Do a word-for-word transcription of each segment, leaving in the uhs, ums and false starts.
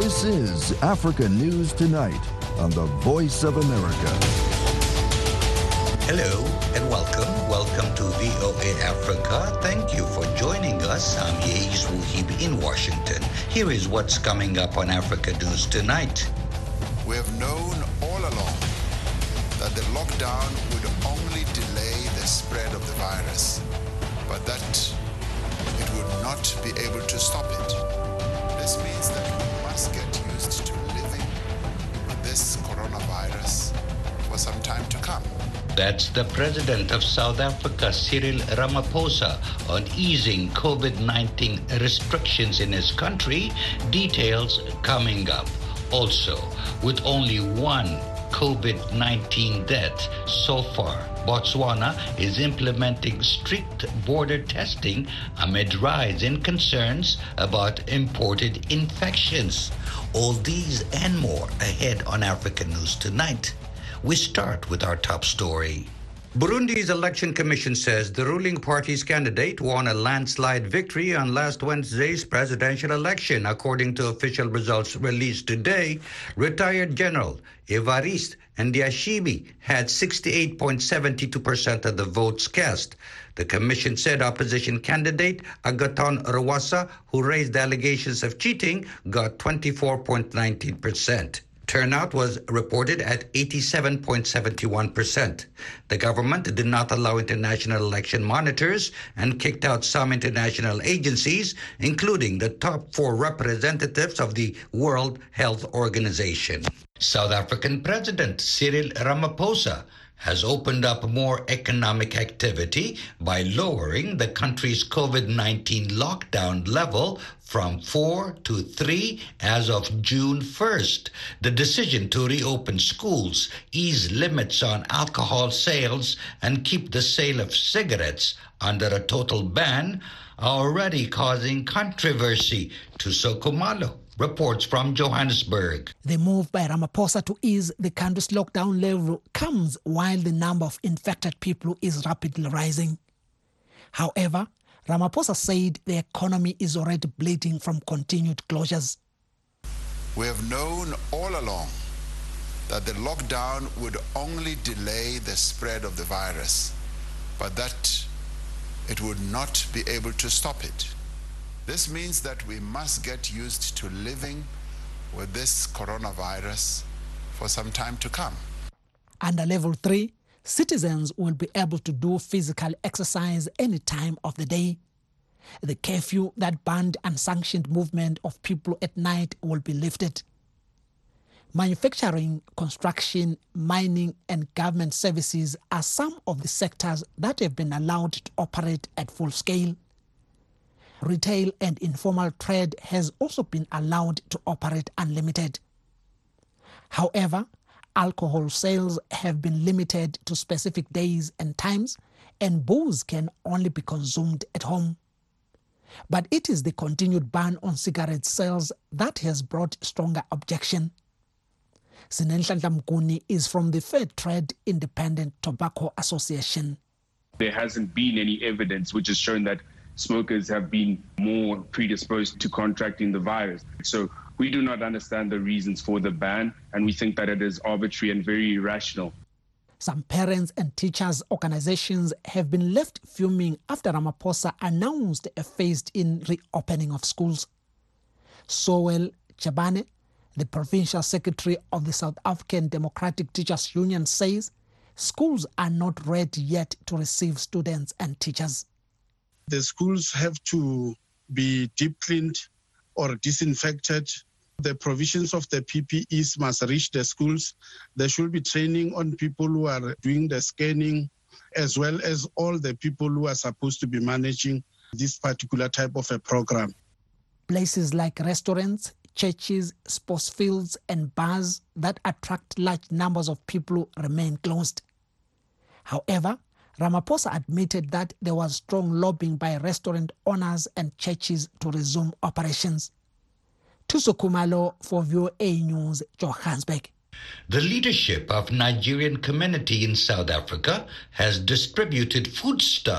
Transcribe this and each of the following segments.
This is Africa News Tonight on the Voice of America. Hello and welcome. Welcome to V O A Africa. Thank you for joining us. I'm Yeis Wuhibi in Washington. Here is what's coming up on Africa News Tonight. We have known all along that the lockdown would only delay the spread of the virus, but that it would not be able to stop it. This means that we must get used to living with this coronavirus for some time to come. That's the president of South Africa, Cyril Ramaphosa, on easing COVID nineteen restrictions in his country. Details coming up. Also, with only one COVID nineteen death so far, Botswana is implementing strict border testing amid rise in concerns about imported infections. All these and more ahead on Africa News Tonight. We start with our top story. Burundi's election commission says the ruling party's candidate won a landslide victory on last Wednesday's presidential election. According to official results released today, retired General Evariste Ndayishimiye had sixty-eight point seven two percent of the votes cast. The commission said opposition candidate Agathon Rwasa, who raised allegations of cheating, got twenty-four point one nine percent. Turnout was reported at eighty-seven point seven one percent. The government did not allow international election monitors and kicked out some international agencies, including the top four representatives of the World Health Organization. South African President Cyril Ramaphosa has opened up more economic activity by lowering the country's COVID nineteen lockdown level from four to three as of June first. The decision to reopen schools, ease limits on alcohol sales, and keep the sale of cigarettes under a total ban are already causing controversy. Tusoko Malo reports from Johannesburg. The move by Ramaphosa to ease the country's lockdown level comes while the number of infected people is rapidly rising. However, Ramaphosa said the economy is already bleeding from continued closures. We have known all along that the lockdown would only delay the spread of the virus, but that it would not be able to stop it. This means that we must get used to living with this coronavirus for some time to come. Under level three, citizens will be able to do physical exercise any time of the day. The curfew that banned unsanctioned movement of people at night will be lifted. Manufacturing, construction, mining, and government services are some of the sectors that have been allowed to operate at full scale. Retail and informal trade has also been allowed to operate unlimited. However, alcohol sales have been limited to specific days and times, and booze can only be consumed at home. But it is the continued ban on cigarette sales that has brought stronger objection. Sinenhlanhla Mguni is from the Fair Trade Independent Tobacco Association. There hasn't been any evidence which has shown that smokers have been more predisposed to contracting the virus. So we do not understand the reasons for the ban, and we think that it is arbitrary and very irrational. Some parents and teachers' organizations have been left fuming after Ramaphosa announced a phased-in reopening of schools. Sowell Chabane, the provincial secretary of the South African Democratic Teachers Union, says schools are not ready yet to receive students and teachers. The schools have to be deep cleaned or disinfected. The provisions of the P P Es must reach the schools. There should be training on people who are doing the scanning, as well as all the people who are supposed to be managing this particular type of a program. Places like restaurants, churches, sports fields, and bars that attract large numbers of people remain closed. However, Ramaphosa admitted that there was strong lobbying by restaurant owners and churches to resume operations. Tusoko Malo for V O A News, Johannesburg. The leadership of Nigerian community in South Africa has distributed foodstuff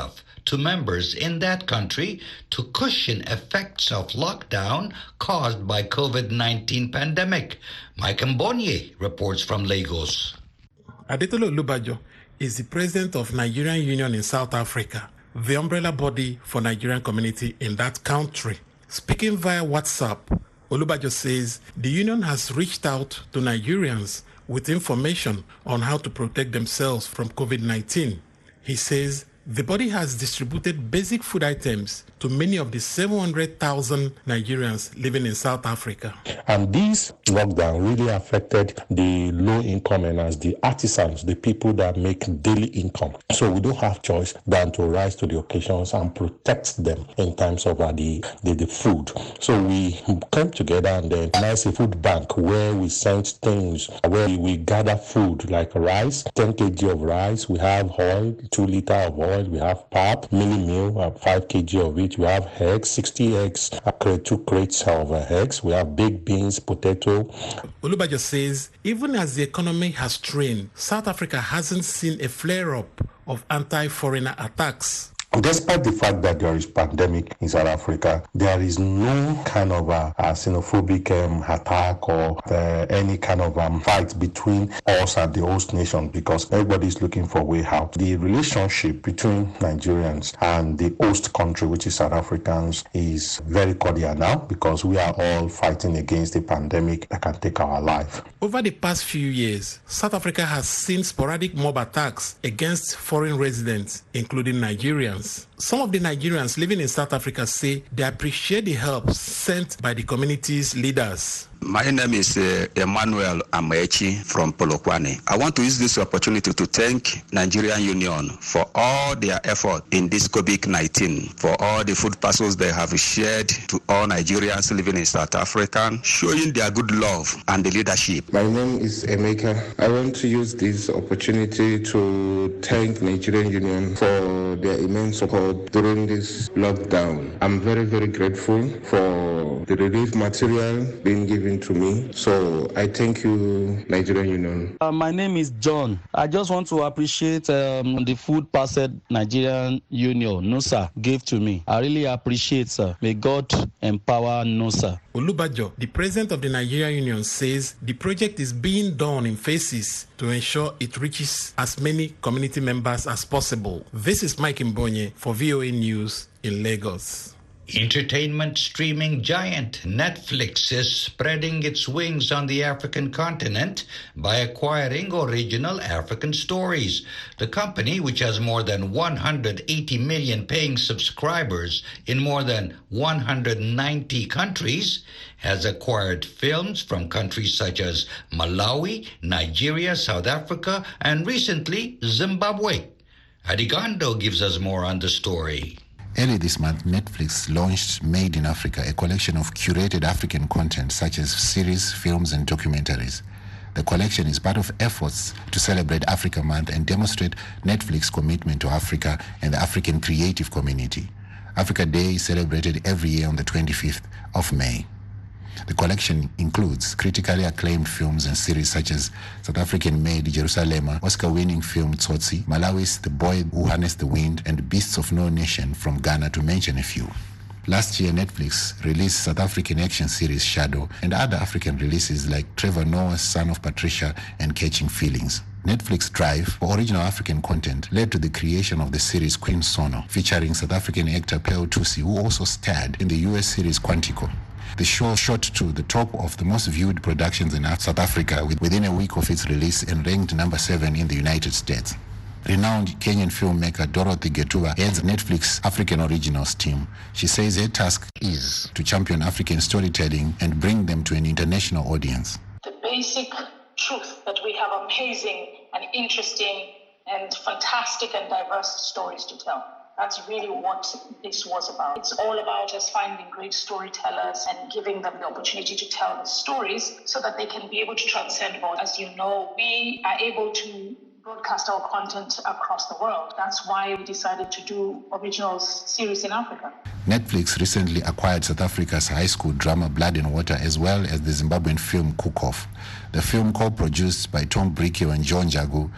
to members in that country to cushion effects of lockdown caused by COVID nineteen pandemic. Mike Mbonye reports from Lagos. Adetolo Olubajo is the president of Nigerian Union in South Africa, the umbrella body for Nigerian community in that country. Speaking via WhatsApp, Olubajo says the union has reached out to Nigerians with information on how to protect themselves from COVID nineteen. He says the body has distributed basic food items to many of the seven hundred thousand Nigerians living in South Africa. And this lockdown really affected the low-income earners, the artisans, the people that make daily income. So we don't have choice than to rise to the occasions and protect them in terms of uh, the, the, the food. So we came together and then organized a food bank where we sent things, where we gather food like rice, ten kilograms of rice, we have oil, two liters of oil, we have pap, milli meal, uh, five kilograms of it. We have eggs, sixty eggs, two crates of uh, eggs. We have baked beans, potato. Olubajo says even as the economy has strained, South Africa hasn't seen a flare-up of anti-foreigner attacks. Despite the fact that there is pandemic in South Africa, there is no kind of a, a xenophobic um, attack or uh, any kind of um, fight between us and the host nation because everybody is looking for a way out. The relationship between Nigerians and the host country, which is South Africans, is very cordial now because we are all fighting against the pandemic that can take our life. Over the past few years, South Africa has seen sporadic mob attacks against foreign residents, including Nigerians. Some of the Nigerians living in South Africa say they appreciate the help sent by the community's leaders. My name is uh, Emmanuel Amechi from Polokwane. I want to use this opportunity to thank Nigerian Union for all their effort in this COVID nineteen, for all the food parcels they have shared to all Nigerians living in South Africa, showing their good love and the leadership. My name is Emeka. I want to use this opportunity to thank Nigerian Union for their immense support during this lockdown. I'm very, very grateful for the relief material being given to me. So I thank you, Nigerian Union. Uh, my name is John. I just want to appreciate um, the food parcel Nigerian Union, NUSA, gave to me. I really appreciate, sir. May God empower NUSA. Olubajo, the president of the Nigerian Union, says the project is being done in phases to ensure it reaches as many community members as possible. This is Mike Mbonye for V O A News in Lagos. Entertainment streaming giant Netflix is spreading its wings on the African continent by acquiring original African stories. The company, which has more than one hundred eighty million paying subscribers in more than one hundred ninety countries, has acquired films from countries such as Malawi, Nigeria, South Africa, and recently Zimbabwe. Adigando gives us more on the story. Early this month, Netflix launched Made in Africa, a collection of curated African content such as series, films, and documentaries. The collection is part of efforts to celebrate Africa Month and demonstrate Netflix's commitment to Africa and the African creative community. Africa Day is celebrated every year on the twenty-fifth of May. The collection includes critically acclaimed films and series such as South African-made Jerusalema, Oscar-winning film Tsotsi, Malawi's The Boy Who Harnessed the Wind, and Beasts of No Nation from Ghana, to mention a few. Last year, Netflix released South African action series Shadow and other African releases like Trevor Noah's Son of Patricia and Catching Feelings. Netflix drive for original African content led to the creation of the series Queen Sono, featuring South African actor Pearl Thusi, who also starred in the U S series Quantico. The show shot to the top of the most viewed productions in South Africa within a week of its release and ranked number seven in the United States. Renowned Kenyan filmmaker Dorothy Getuba heads Netflix African Originals team. She says her task is to champion African storytelling and bring them to an international audience. The basic truth that we have amazing and interesting and fantastic and diverse stories to tell. That's really what this was about. It's all about us finding great storytellers and giving them the opportunity to tell the stories so that they can be able to transcend borders. As you know, we are able to broadcast our content across the world. That's why we decided to do originals series in Africa. Netflix recently acquired South Africa's high school drama Blood and Water, as well as the Zimbabwean film Cook Off. The film, co-produced by Tom Bricchio and John Jagu,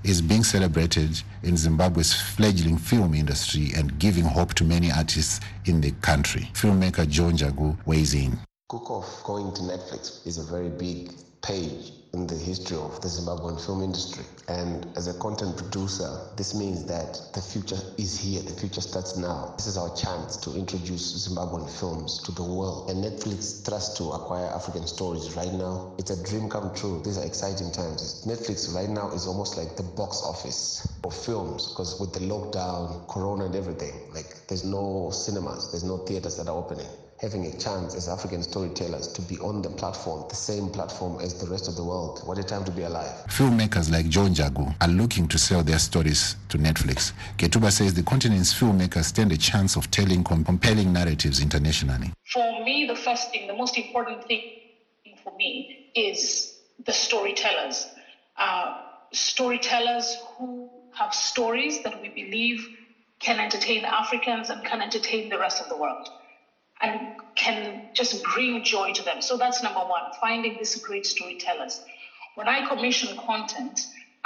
is being celebrated in Zimbabwe's fledgling film industry and giving hope to many artists in the country. Filmmaker John Jagu weighs in. Cook Off going to Netflix is a very big page in the history of the Zimbabwean film industry. And as a content producer, this means that the future is here. The future starts now. This is our chance to introduce Zimbabwean films to the world. And Netflix trusts to acquire African stories right now. It's a dream come true. These are exciting times. Netflix right now is almost like the box office of films, because with the lockdown, Corona and everything, like there's no cinemas, there's no theaters that are opening. Having a chance as African storytellers to be on the platform, the same platform as the rest of the world. What a time to be alive. Filmmakers like John Jagu are looking to sell their stories to Netflix. Ketuba says the continent's filmmakers stand a chance of telling compelling narratives internationally. For me, the first thing, the most important thing for me is the storytellers. Uh, storytellers who have stories that we believe can entertain Africans and can entertain the rest of the world, and can just bring joy to them. So that's number one, finding these great storytellers. When I commission content,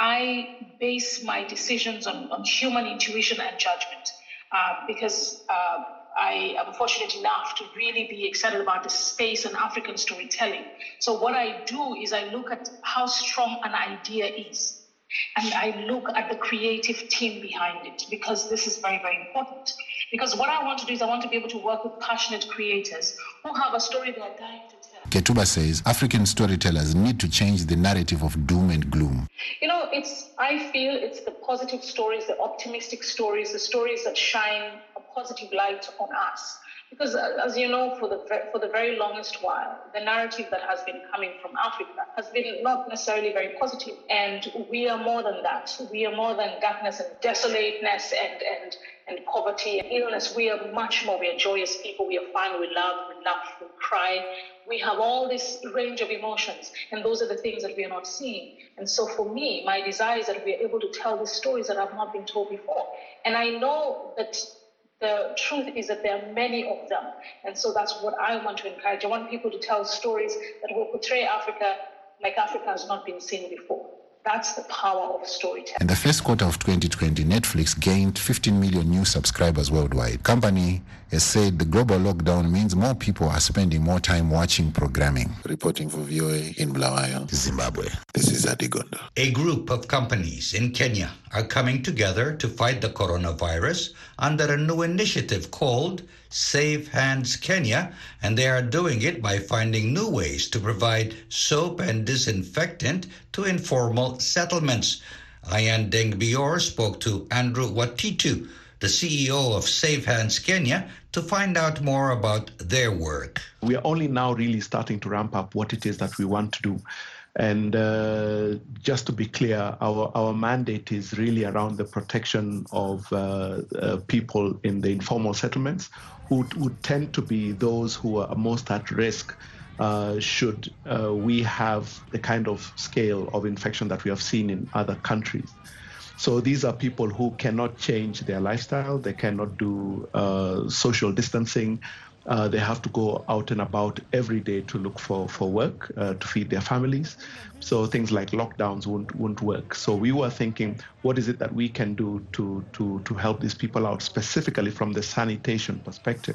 I base my decisions on, on human intuition and judgment, uh, because uh, I am fortunate enough to really be excited about the space in African storytelling. So what I do is I look at how strong an idea is, and I look at the creative team behind it, because this is very, very important. Because what I want to do is I want to be able to work with passionate creators who have a story they're dying to tell. Ketuba says African storytellers need to change the narrative of doom and gloom. You know, it's, I feel it's the positive stories, the optimistic stories, the stories that shine a positive light on us. Because as you know, for the for the very longest while, the narrative that has been coming from Africa has been not necessarily very positive. And we are more than that. We are more than darkness and desolateness and, and, and poverty and illness. We are much more. We are joyous people. We are fun. We love. We laugh. We cry. We have all this range of emotions. And those are the things that we are not seeing. And so for me, my desire is that we are able to tell these stories that have not been told before. And I know that the truth is that there are many of them. And so that's what I want to encourage. I want people to tell stories that will portray Africa like Africa has not been seen before. That's the power of storytelling. In the first quarter of twenty twenty, Netflix gained fifteen million new subscribers worldwide. The company has said the global lockdown means more people are spending more time watching programming. Reporting for V O A in Bulawayo, Zimbabwe. This is Adigondo. A group of companies in Kenya are coming together to fight the coronavirus under a new initiative called Safe Hands Kenya, and they are doing it by finding new ways to provide soap and disinfectant to informal settlements. Ayan Dengbior spoke to Andrew Watitu, the C E O of Safe Hands Kenya, to find out more about their work. We are only now really starting to ramp up what it is that we want to do. And uh, just to be clear, our, our mandate is really around the protection of uh, uh, people in the informal settlements who would tend to be those who are most at risk uh, should uh, we have the kind of scale of infection that we have seen in other countries. So these are people who cannot change their lifestyle, they cannot do uh, social distancing. Uh, they have to go out and about every day to look for, for work, uh, to feed their families. So things like lockdowns won't, won't work. So we were thinking, what is it that we can do to, to, to help these people out, specifically from the sanitation perspective?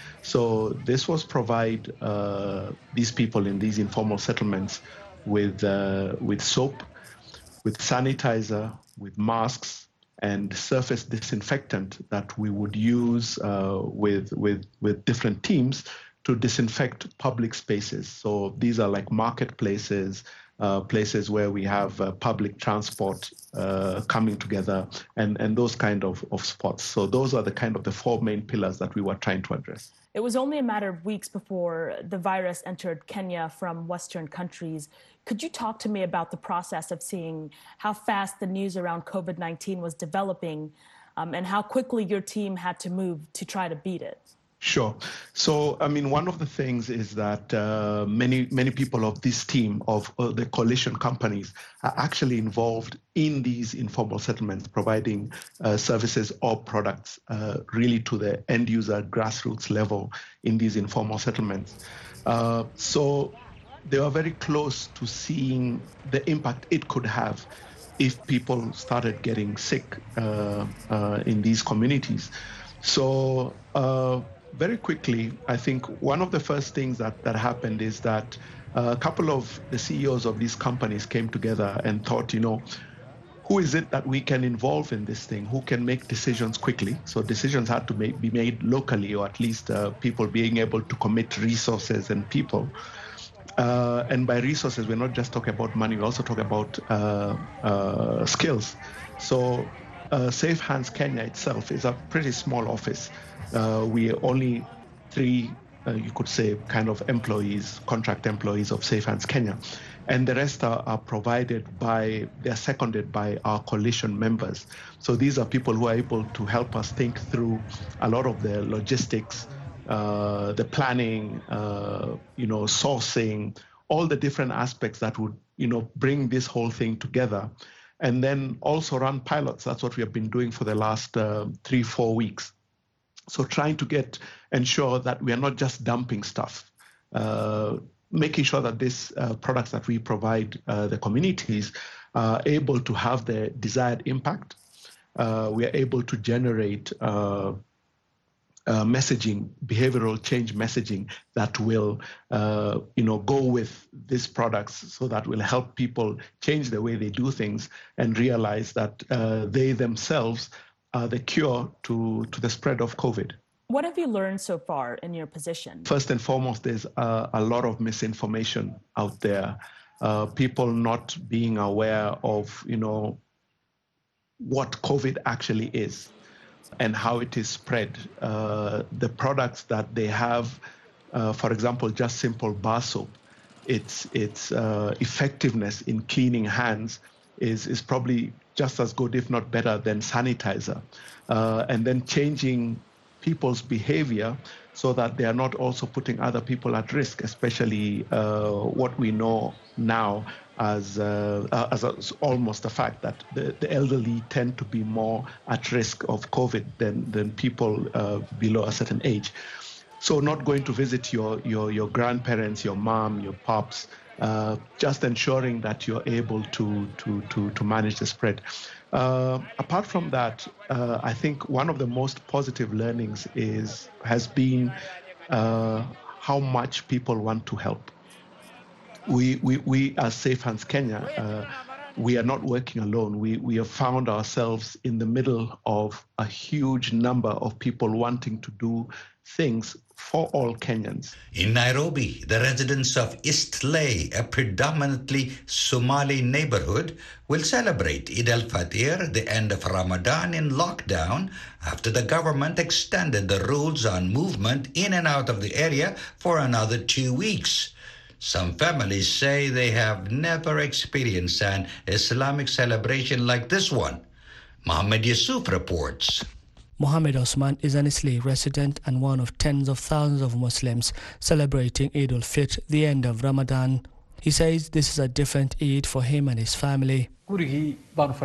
So this was provide uh, these people in these informal settlements with, uh, with soap, with sanitizer, with masks, and surface disinfectant that we would use uh, with, with, with different teams to disinfect public spaces. So these are like marketplaces, uh, places where we have uh, public transport uh, coming together, and, and those kind of, of spots. So those are the kind of the four main pillars that we were trying to address. It was only a matter of weeks before the virus entered Kenya from Western countries. Could you talk to me about the process of seeing how fast the news around COVID nineteen was developing um, and how quickly your team had to move to try to beat it? Sure. So, I mean, one of the things is that uh, many, many people of this team of uh, the coalition companies are actually involved in these informal settlements, providing uh, services or products uh, really to the end user grassroots level in these informal settlements. Uh, so they were very close to seeing the impact it could have if people started getting sick uh, uh, in these communities. So uh, very quickly, I think one of the first things that, that happened is that a couple of the C E Os of these companies came together and thought, you know, who is it that we can involve in this thing? Who can make decisions quickly? So decisions had to make, be made locally, or at least uh, people being able to commit resources and people. Uh, and by resources, we're not just talking about money, we also talk about uh, uh, skills. So uh, Safe Hands Kenya itself is a pretty small office. Uh, we are only three, uh, you could say, kind of employees, contract employees of Safe Hands Kenya. And the rest are, are provided by, they're seconded by our coalition members. So these are people who are able to help us think through a lot of the logistics, uh, the planning, uh, you know, sourcing, all the different aspects that would, you know, bring this whole thing together. And then also run pilots. That's what we have been doing for the last uh, three, four weeks. So trying to get, ensure that we are not just dumping stuff, uh, making sure that these uh, products that we provide uh, the communities are able to have the desired impact. Uh, we are able to generate uh, uh, messaging, behavioral change messaging that will, uh, you know, go with these products, so that will help people change the way they do things and realize that uh, they themselves are the cure to, to the spread of COVID. What have you learned so far in your position? First and foremost, there's a, a lot of misinformation out there. Uh, people not being aware of, you know, what COVID actually is and how it is spread. Uh, the products that they have, uh, for example, just simple bar soap, its its uh, effectiveness in cleaning hands is is probably just as good, if not better, than sanitizer. Uh, and then changing people's behavior so that they are not also putting other people at risk, especially uh, what we know now as, uh, as, a, as almost a fact that the, the elderly tend to be more at risk of COVID than, than people uh, below a certain age. So not going to visit your, your, your grandparents, your mom, your pops, uh, just ensuring that you're able to, to, to, to manage the spread. Uh, apart from that, uh, I think one of the most positive learnings is has been uh, how much people want to help. We, we, we as Safe Hands Kenya, uh, we are not working alone. We, we have found ourselves in the middle of a huge number of people wanting to do things for all Kenyans. In Nairobi, the residents of Eastleigh, a predominantly Somali neighborhood, will celebrate Eid al-Fitr, the end of Ramadan, in lockdown after the government extended the rules on movement in and out of the area for another two weeks. Some families say they have never experienced an Islamic celebration like this one. Mohammed Yusuf reports. Mohammed Osman is an Eastleigh resident and one of tens of thousands of Muslims celebrating Eid al-Fitr, the end of Ramadan. He says this is a different Eid for him and his family. We're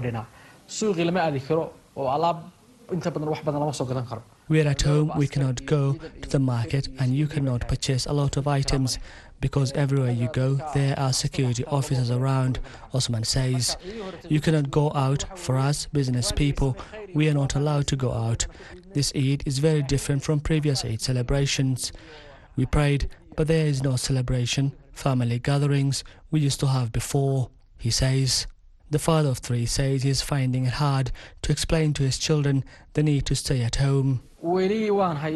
at home, we cannot go to the market and you cannot purchase a lot of items because everywhere you go, there are security officers around, Osman says. You cannot go out. For us, business people, we are not allowed to go out. This Eid is very different from previous Eid celebrations. We prayed, but there is no celebration, family gatherings we used to have before, he says. The father of three says he is finding it hard to explain to his children the need to stay at home. I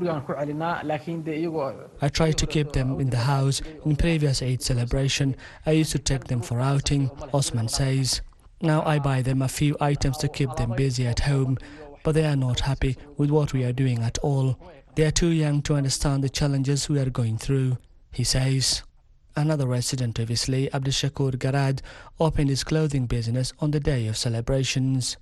tried to keep them in the house. In previous Eid celebration, I used to take them for outing, Osman says. Now I buy them a few items to keep them busy at home, but they are not happy with what we are doing at all. They are too young to understand the challenges we are going through, he says. Another resident of Eastleigh, Abdushakur Garad, opened his clothing business on the day of celebrations.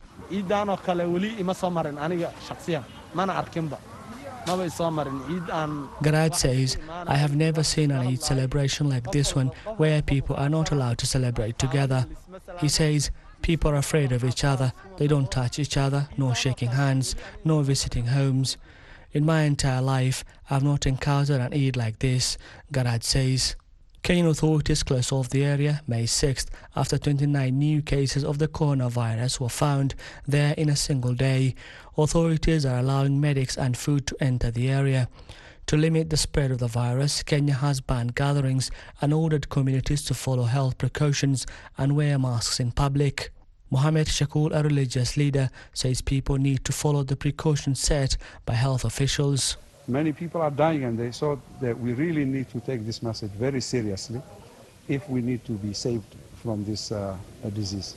Garad says, I have never seen an Eid celebration like this one where people are not allowed to celebrate together. He says, people are afraid of each other. They don't touch each other, no shaking hands, no visiting homes. In my entire life, I have not encountered an Eid like this, Garad says. Kenyan authorities closed off the area May sixth after twenty-nine new cases of the coronavirus were found there in a single day. Authorities are allowing medics and food to enter the area. To limit the spread of the virus, Kenya has banned gatherings and ordered communities to follow health precautions and wear masks in public. Mohammed Shakul, a religious leader, says people need to follow the precautions set by health officials. Many people are dying, and they saw that we really need to take this message very seriously if we need to be saved from this uh, disease.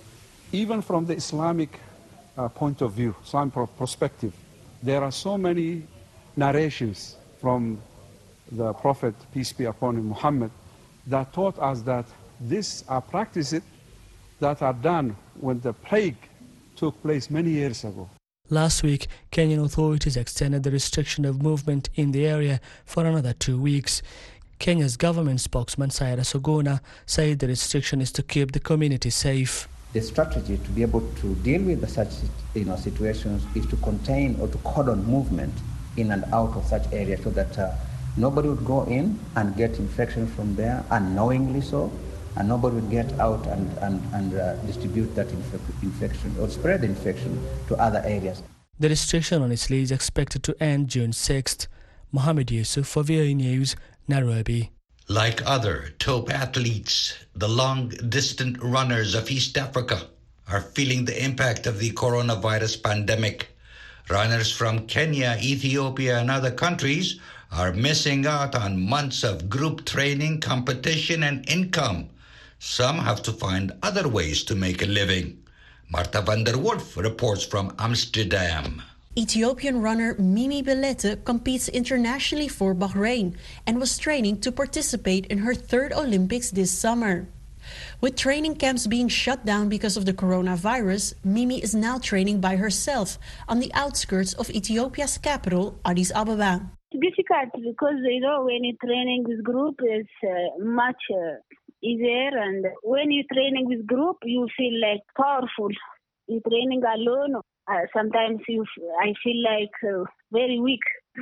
Even from the Islamic uh, point of view, Islamic perspective, there are so many narrations from the Prophet, peace be upon him, Muhammad, that taught us that these are practices that are done when the plague took place many years ago. Last week, Kenyan authorities extended the restriction of movement in the area for another two weeks. Kenya's government spokesman, Saira Sogona, said the restriction is to keep the community safe. The strategy to be able to deal with the such you know, situations is to contain or to cordon movement in and out of such areas so that uh, nobody would go in and get infection from there unknowingly so, and nobody would get out and, and, and uh, distribute that inf- infection or spread the infection to other areas. The restriction on Italy is expected to end June sixth. Mohammed Yusuf for V O A News, Nairobi. Like other top athletes, the long-distance runners of East Africa are feeling the impact of the coronavirus pandemic. Runners from Kenya, Ethiopia, and other countries are missing out on months of group training, competition, and income. Some have to find other ways to make a living. Marta van der Wolf reports from Amsterdam. Ethiopian runner Mimi Belete competes internationally for Bahrain and was training to participate in her third Olympics this summer. With training camps being shut down because of the coronavirus, Mimi is now training by herself on the outskirts of Ethiopia's capital, Addis Ababa. It's difficult because, you know, when you're training with group, it's uh, much uh, easier. And when you're training with group, you feel like powerful. You're training alone. Uh, sometimes you, I feel like uh, very weak,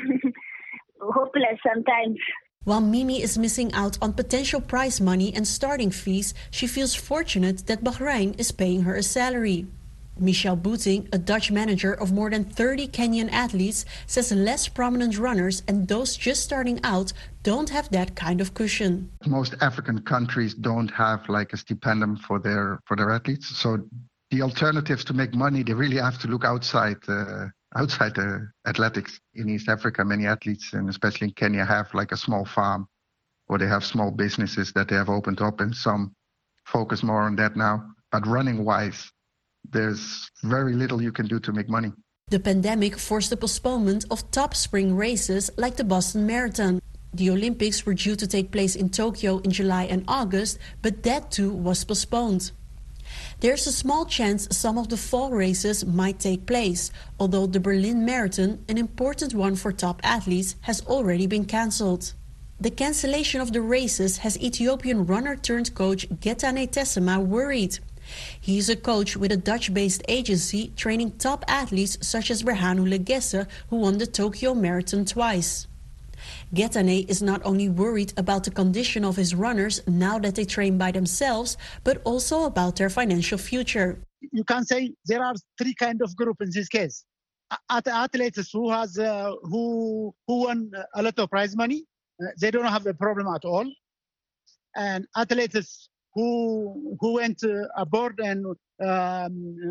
hopeless sometimes. While Mimi is missing out on potential prize money and starting fees, she feels fortunate that Bahrain is paying her a salary. Michel Boeting, a Dutch manager of more than thirty Kenyan athletes, says less prominent runners and those just starting out don't have that kind of cushion. Most African countries don't have like a stipendium for their for their athletes. So the alternatives to make money, they really have to look outside uh, outside uh, athletics. In East Africa, many athletes, and especially in Kenya, have like a small farm or they have small businesses that they have opened up, and some focus more on that now. But running-wise, there's very little you can do to make money. The pandemic forced the postponement of top spring races like the Boston Marathon. The Olympics were due to take place in Tokyo in July and August, but that too was postponed. There's a small chance some of the fall races might take place, although the Berlin Marathon, an important one for top athletes, has already been cancelled. The cancellation of the races has Ethiopian runner-turned-coach Getane Tessema worried. He is a coach with a Dutch-based agency training top athletes such as Berhanu Legesse, who won the Tokyo Marathon twice. Getane is not only worried about the condition of his runners now that they train by themselves, but also about their financial future. You can say there are three kinds of group in this case. At athletes who has uh, who who won a lot of prize money, uh, they don't have a problem at all. And athletes who who went uh, aboard and um, uh,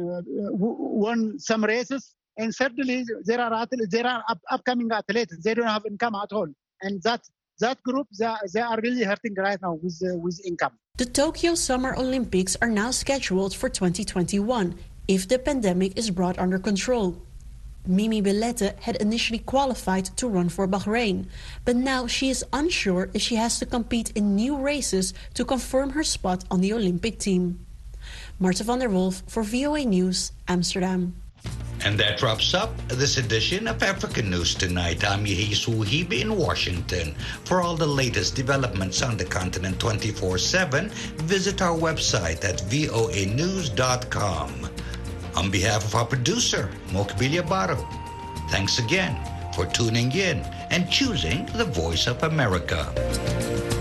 won some races. And certainly there are athletes, there are up, upcoming athletes. They don't have income at all, and that that group they are, they are really hurting right now with uh, with income. The Tokyo Summer Olympics are now scheduled for twenty twenty-one if the pandemic is brought under control. Mimi Belete had initially qualified to run for Bahrain, but now she is unsure if she has to compete in new races to confirm her spot on the Olympic team. Marta van der Wolf for V O A News, Amsterdam. And that wraps up this edition of African News Tonight. I'm Yehis Wuhibi in Washington. For all the latest developments on the continent twenty-four seven, visit our website at voa news dot com. On behalf of our producer, Mokbilia Baro, thanks again for tuning in and choosing the Voice of America.